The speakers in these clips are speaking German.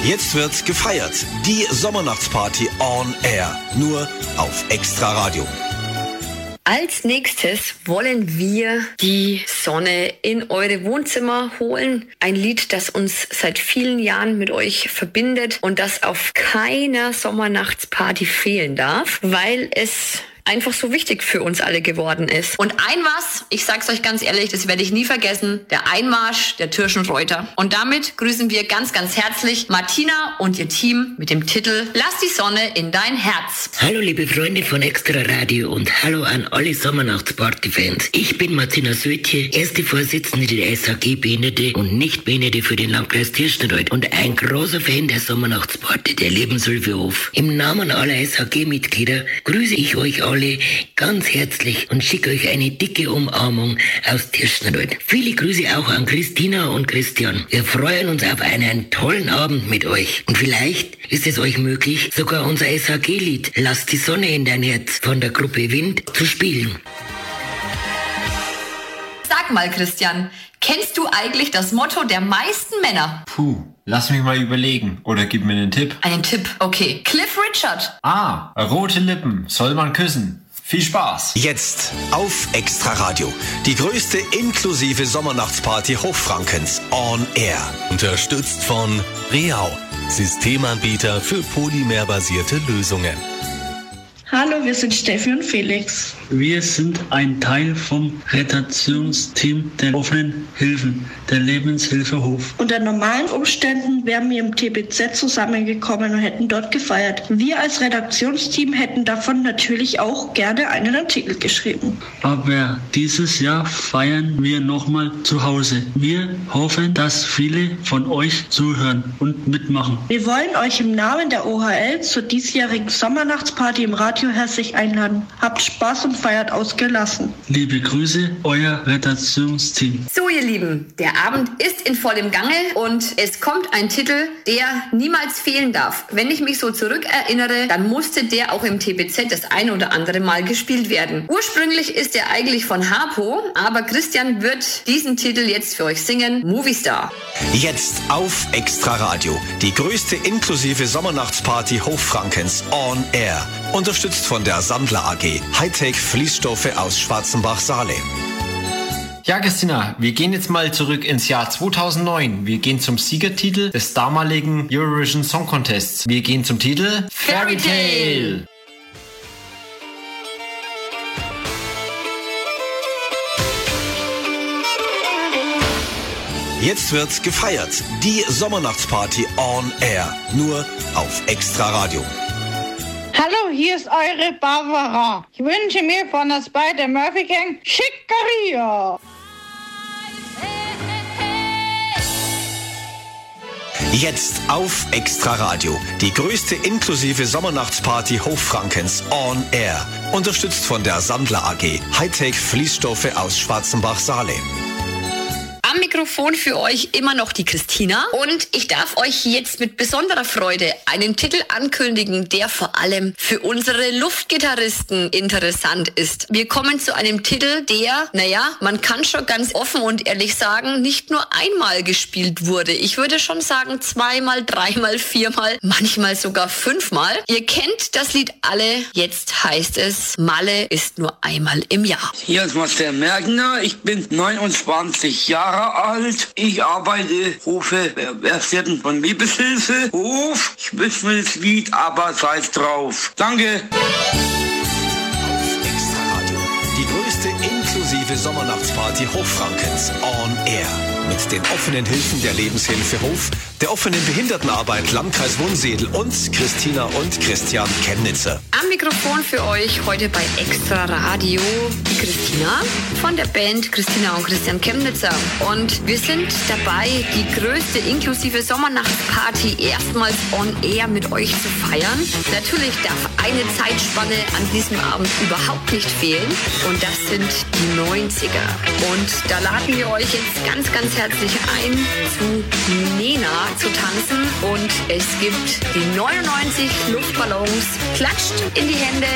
Jetzt wird gefeiert. Die Sommernachtsparty on Air. Nur auf Extra Radio. Als nächstes wollen wir die Sonne in eure Wohnzimmer holen. Ein Lied, das uns seit vielen Jahren mit euch verbindet und das auf keiner Sommernachtsparty fehlen darf, weil es einfach so wichtig für uns alle geworden ist. Und ich sag's euch ganz ehrlich, das werde ich nie vergessen, der Einmarsch der Tirschenreuter. Und damit grüßen wir ganz, ganz herzlich Martina und ihr Team mit dem Titel Lass die Sonne in dein Herz. Hallo liebe Freunde von Extra Radio und hallo an alle Sommernachtsparty-Fans. Ich bin Martina Sötje, erste Vorsitzende der SHG Behinderte und Nicht-Behinderte für den Landkreis Tirschenreuth und ein großer Fan der Sommernachtsparty der Lebenshilfehof. Im Namen aller SHG-Mitglieder grüße ich euch alle ganz herzlich und schicke euch eine dicke Umarmung aus Tirschenreuth. Viele Grüße auch an Christina und Christian. Wir freuen uns auf einen tollen Abend mit euch. Und vielleicht ist es euch möglich, sogar unser SHG-Lied Lass die Sonne in dein Herz von der Gruppe Wind zu spielen. Sag mal, Christian, kennst du eigentlich das Motto der meisten Männer? Puh, lass mich mal überlegen. Oder gib mir einen Tipp. Einen Tipp, okay. Cliff Richard. Rote Lippen soll man küssen. Viel Spaß. Jetzt auf Extra Radio. Die größte inklusive Sommernachtsparty Hochfrankens on Air. Unterstützt von Reau, Systemanbieter für polymerbasierte Lösungen. Hallo, wir sind Steffi und Felix. Wir sind ein Teil vom Redaktionsteam der offenen Hilfen, der Lebenshilfehof. Unter normalen Umständen wären wir im TBZ zusammengekommen und hätten dort gefeiert. Wir als Redaktionsteam hätten davon natürlich auch gerne einen Artikel geschrieben. Aber dieses Jahr feiern wir nochmal zu Hause. Wir hoffen, dass viele von euch zuhören und mitmachen. Wir wollen euch im Namen der OHL zur diesjährigen Sommernachtsparty im Radio herzlich einladen. Habt Spaß und feiert ausgelassen. Liebe Grüße, euer Redaktionsteam. So ihr Lieben, der Abend ist in vollem Gange und es kommt ein Titel, der niemals fehlen darf. Wenn ich mich so zurückerinnere, dann musste der auch im TBZ das ein oder andere Mal gespielt werden. Ursprünglich ist er eigentlich von Harpo, aber Christian wird diesen Titel jetzt für euch singen, Movistar. Jetzt auf Extra Radio. Die größte inklusive Sommernachtsparty Hochfrankens on Air. Unterstützt von der Sandler AG. Hightech Fließstoffe aus Schwarzenbach-Saale. Ja, Christina, wir gehen jetzt mal zurück ins Jahr 2009. Wir gehen zum Siegertitel des damaligen Eurovision Song Contests. Wir gehen zum Titel Fairy Tale. Jetzt wird gefeiert. Die Sommernachtsparty on Air. Nur auf Extra Radio. Hallo, hier ist eure Barbara. Ich wünsche mir von der Spider Murphy Gang Schickeria. Jetzt auf Extra Radio. Die größte inklusive Sommernachtsparty Hochfrankens on Air. Unterstützt von der Sandler AG. Hightech Fließstoffe aus Schwarzenbach-Saale. Am Mikrofon für euch immer noch die Christina und ich darf euch jetzt mit besonderer Freude einen Titel ankündigen, der vor allem für unsere Luftgitarristen interessant ist. Wir kommen zu einem Titel, der, man kann schon ganz offen und ehrlich sagen, nicht nur einmal gespielt wurde. Ich würde schon sagen 2-mal, 3-mal, 4-mal, manchmal sogar 5-mal. Ihr kennt das Lied alle, jetzt heißt es, Malle ist nur einmal im Jahr. Hier ist Marcel Merkner, ich bin 29 Jahre alt. Ich arbeite, rufe Versierten von Lebenshilfe. Hof, ich wünsche mir das Lied, aber seid drauf. Danke. Auf Extra Radio. Die größte inklusive Sommernachtsparty Hochfrankens on Air. Mit den offenen Hilfen der Lebenshilfehof, der offenen Behindertenarbeit Landkreis Wunsiedel und Christina und Christian Chemnitzer. Am Mikrofon für euch heute bei Extra Radio die Christina von der Band Christina und Christian Chemnitzer. Und wir sind dabei, die größte inklusive Sommernachtsparty erstmals on air mit euch zu feiern. Natürlich darf eine Zeitspanne an diesem Abend überhaupt nicht fehlen. Und das sind die 90er. Und da laden wir euch jetzt ganz, ganz herzlich ein, zu Nena zu tanzen. Und es gibt die 99 Luftballons. Klatscht in die Hände.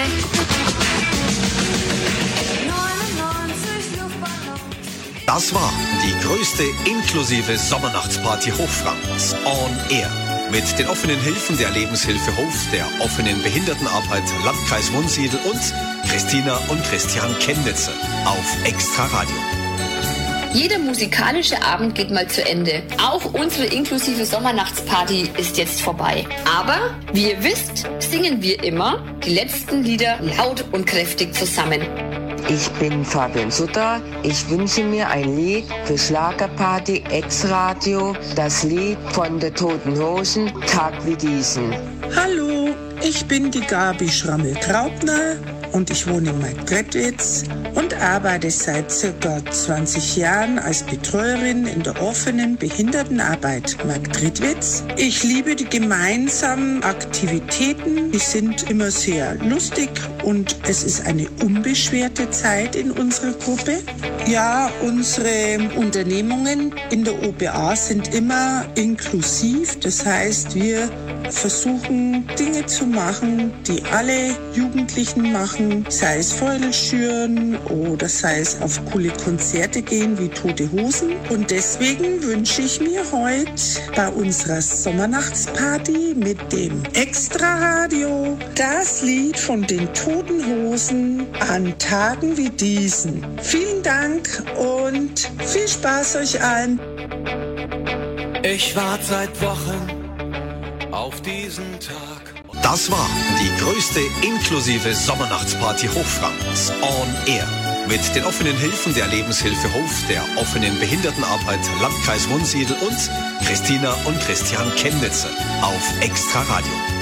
Das war die größte inklusive Sommernachtsparty Hochfrankens on Air. mit den offenen Hilfen der Lebenshilfe Hof, der offenen Behindertenarbeit Landkreis Wunsiedel und Christina und Christian Chemnitzer auf Extra Radio. Jeder musikalische Abend geht mal zu Ende. Auch unsere inklusive Sommernachtsparty ist jetzt vorbei. Aber, wie ihr wisst, singen wir immer die letzten Lieder laut und kräftig zusammen. Ich bin Fabian Sutter. Ich wünsche mir ein Lied für Schlagerparty Ex-Radio, das Lied von der Toten Hosen, Tag wie diesen. Hallo, ich bin die Gabi Schrammel-Traubner und ich wohne in Marktredwitz und arbeite seit ca. 20 Jahren als Betreuerin in der offenen Behindertenarbeit Marktredwitz. Ich liebe die gemeinsamen Aktivitäten, die sind immer sehr lustig und es ist eine unbeschwerte Zeit in unserer Gruppe. Ja, unsere Unternehmungen in der OBA sind immer inklusiv, das heißt, wir versuchen Dinge zu machen, die alle Jugendlichen machen, sei es Fäule schüren oder sei es auf coole Konzerte gehen wie Tote Hosen. Und deswegen wünsche ich mir heute bei unserer Sommernachtsparty mit dem Extra-Radio das Lied von den Toten Hosen an Tagen wie diesen. Vielen Dank und viel Spaß euch allen. Ich warte seit Wochen auf diesen Tag. Das war die größte inklusive Sommernachtsparty Hochfrankens on Air. Mit den offenen Hilfen der Lebenshilfe Hof, der offenen Behindertenarbeit Landkreis Wunsiedel und Christina und Christian Chemnitzer auf Extra Radio.